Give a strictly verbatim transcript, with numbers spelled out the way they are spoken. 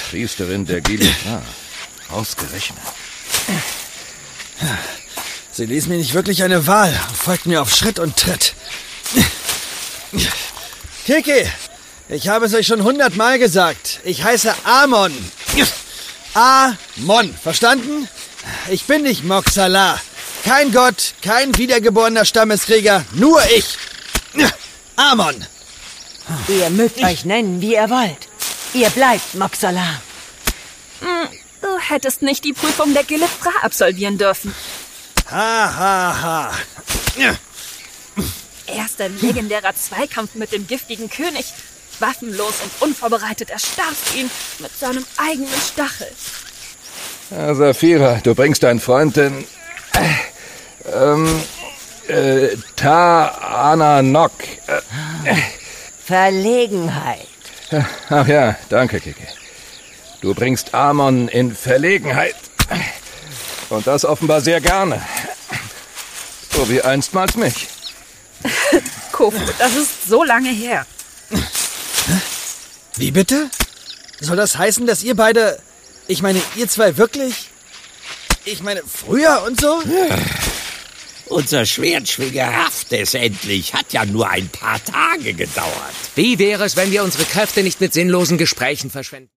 Priesterin der Gilifra. Ausgerechnet. Sie ließ mir nicht wirklich eine Wahl, folgt mir auf Schritt und Tritt. Kiki, ich habe es euch schon hundertmal gesagt. Ich heiße Amon. Amon, verstanden? Ich bin nicht Mok-Salah. Kein Gott, kein wiedergeborener Stammeskrieger, nur ich. Amon. Ihr mögt euch nennen, wie ihr wollt. Ihr bleibt Mok-Salah. Du hättest nicht die Prüfung der Gilifra absolvieren dürfen. Ha, ha, ha. Erster legendärer Zweikampf mit dem giftigen König. Waffenlos und unvorbereitet erstarrst ihn mit seinem eigenen Stachel. Ja, Saphira, du bringst deinen Freund in... Äh, ähm... Äh, Ta-Ana-Nok. Äh, Verlegenheit. Ach ja, danke, Kiki. Du bringst Amon in Verlegenheit. Und das offenbar sehr gerne. So wie einstmals mich. Kofu, das ist so lange her. Wie bitte? Soll das heißen, dass ihr beide... Ich meine, ihr zwei wirklich... Ich meine, früher und so? Ja. Unser Schwertschwinger rafft es endlich. Hat ja nur ein paar Tage gedauert. Wie wäre es, wenn wir unsere Kräfte nicht mit sinnlosen Gesprächen verschwenden?